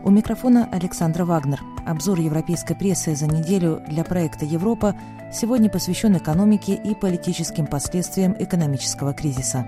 У микрофона Александра Вагнер. Обзор европейской прессы за неделю для проекта «Европа» сегодня посвящен экономике и политическим последствиям экономического кризиса.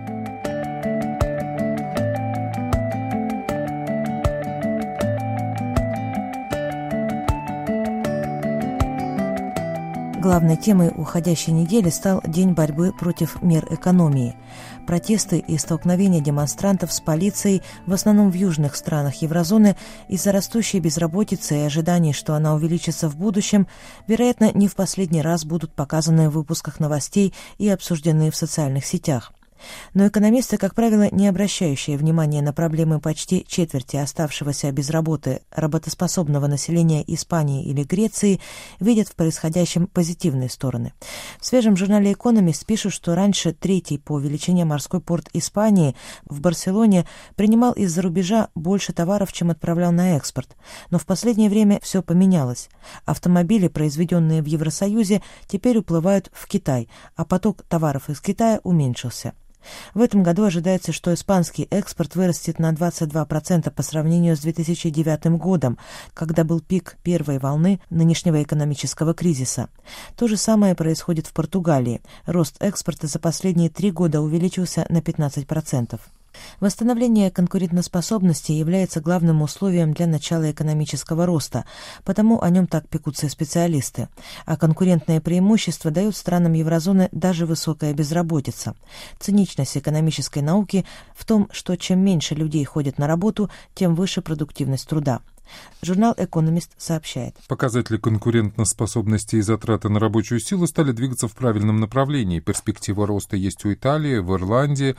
Главной темой уходящей недели стал День борьбы против мер экономии. Протесты и столкновения демонстрантов с полицией, в основном в южных странах еврозоны, из-за растущей безработицы и ожиданий, что она увеличится в будущем, вероятно, не в последний раз будут показаны в выпусках новостей и обсуждены в социальных сетях. Но экономисты, как правило, не обращающие внимания на проблемы почти четверти оставшегося без работы работоспособного населения Испании или Греции, видят в происходящем позитивные стороны. В свежем журнале «Экономист» пишут, что раньше третий по величине морской порт Испании в Барселоне принимал из-за рубежа больше товаров, чем отправлял на экспорт. Но в последнее время все поменялось. Автомобили, произведенные в Евросоюзе, теперь уплывают в Китай, а поток товаров из Китая уменьшился. В этом году ожидается, что испанский экспорт вырастет на 22% по сравнению с 2009 годом, когда был пик первой волны нынешнего экономического кризиса. То же самое происходит в Португалии. Рост экспорта за последние 3 года увеличился на 15%. Восстановление конкурентоспособности является главным условием для начала экономического роста, потому о нем так пекутся специалисты. А конкурентное преимущество дает странам еврозоны даже высокая безработица. Циничность экономической науки в том, что чем меньше людей ходит на работу, тем выше продуктивность труда. Журнал «Экономист» сообщает. Показатели конкурентоспособности и затраты на рабочую силу стали двигаться в правильном направлении. Перспектива роста есть у Италии, в Ирландии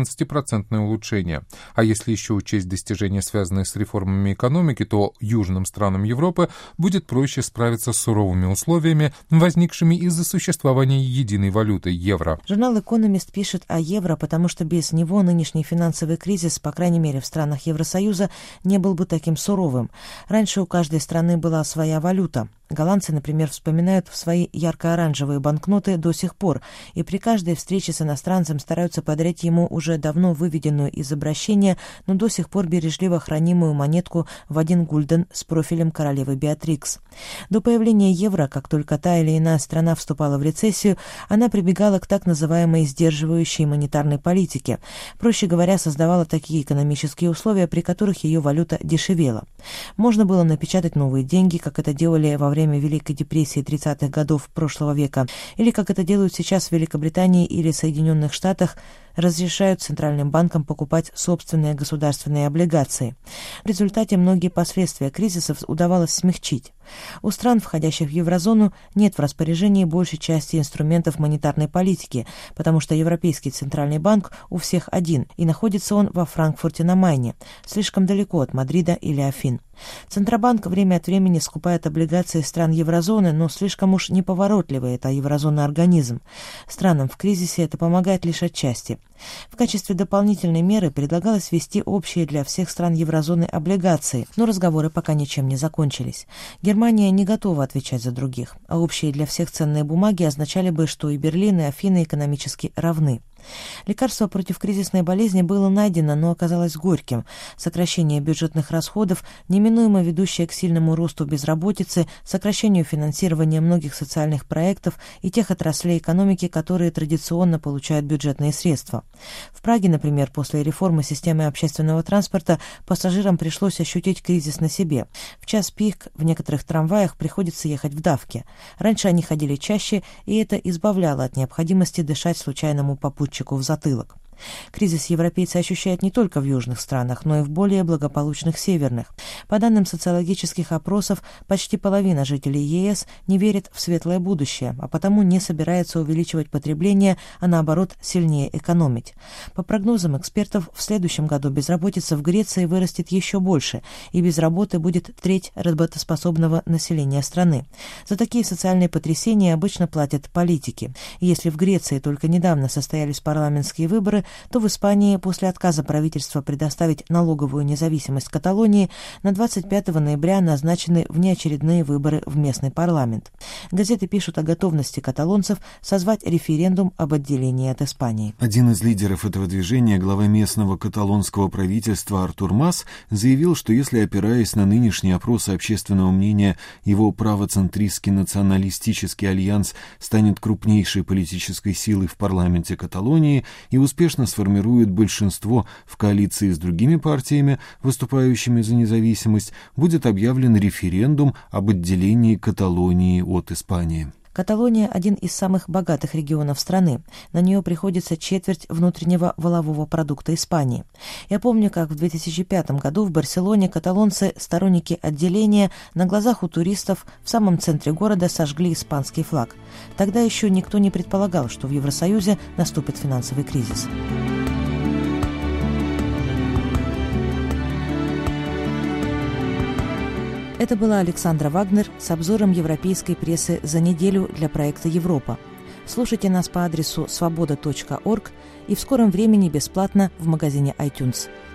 14% улучшение. А если еще учесть достижения, связанные с реформами экономики, то южным странам Европы будет проще справиться с суровыми условиями, возникшими из-за существования единой валюты – евро. Журнал «Экономист» пишет о евро, потому что без него нынешний финансовый кризис, по крайней мере в странах Евросоюза, не был бы таким суровым. Раньше у каждой страны была своя валюта. Голландцы, например, вспоминают свои ярко-оранжевые банкноты до сих пор, и при каждой встрече с иностранцем стараются подарить ему уже давно выведенную из обращения, но до сих пор бережливо хранимую монетку в 1 гульден с профилем королевы Беатрикс. До появления евро, как только та или иная страна вступала в рецессию, она прибегала к так называемой сдерживающей монетарной политике. Проще говоря, создавала такие экономические условия, при которых ее валюта дешевела. Можно было напечатать новые деньги, как это делали во время Великой депрессии 30-х годов прошлого века, или как это делают сейчас в Великобритании или Соединенных Штатах, разрешают центральным банкам покупать собственные государственные облигации. В результате многие последствия кризисов удавалось смягчить. У стран, входящих в еврозону, нет в распоряжении большей части инструментов монетарной политики, потому что Европейский центральный банк у всех один, и находится он во Франкфурте на Майне, слишком далеко от Мадрида или Афин. Центробанк время от времени скупает облигации стран еврозоны, но слишком уж неповоротливый это еврозонный организм. Странам в кризисе это помогает лишь отчасти. В качестве дополнительной меры предлагалось ввести общие для всех стран еврозоны облигации, но разговоры пока ничем не закончились. Германия не готова отвечать за других, а общие для всех ценные бумаги означали бы, что и Берлин, и Афины экономически равны. Лекарство против кризисной болезни было найдено, но оказалось горьким. Сокращение бюджетных расходов, неминуемо ведущее к сильному росту безработицы, сокращению финансирования многих социальных проектов и тех отраслей экономики, которые традиционно получают бюджетные средства. В Праге, например, после реформы системы общественного транспорта пассажирам пришлось ощутить кризис на себе. В час пик в некоторых трамваях приходится ехать в давке. Раньше они ходили чаще, и это избавляло от необходимости дышать случайному попутчику в затылок. Кризис европейцы ощущают не только в южных странах, но и в более благополучных северных. По данным социологических опросов, почти половина жителей ЕС не верит в светлое будущее, а потому не собирается увеличивать потребление, а наоборот сильнее экономить. По прогнозам экспертов, в следующем году безработица в Греции вырастет еще больше, и без работы будет треть работоспособного населения страны. За такие социальные потрясения обычно платят политики. И если в Греции только недавно состоялись парламентские выборы, то в Испании после отказа правительства предоставить налоговую независимость Каталонии на 25 ноября назначены внеочередные выборы в местный парламент. Газеты пишут о готовности каталонцев созвать референдум об отделении от Испании. Один из лидеров этого движения, глава местного каталонского правительства Артур Мас, заявил, что если, опираясь на нынешние опросы общественного мнения, его правоцентристский националистический альянс станет крупнейшей политической силой в парламенте Каталонии и успешно сформирует большинство в коалиции с другими партиями, выступающими за независимость, будет объявлен референдум об отделении Каталонии от Испании. Каталония – один из самых богатых регионов страны. На нее приходится четверть внутреннего валового продукта Испании. Я помню, как в 2005 году в Барселоне каталонцы, сторонники отделения, на глазах у туристов в самом центре города сожгли испанский флаг. Тогда еще никто не предполагал, что в Евросоюзе наступит финансовый кризис. Это была Александра Вагнер с обзором европейской прессы за неделю для проекта «Европа». Слушайте нас по адресу svoboda.org и в скором времени бесплатно в магазине iTunes.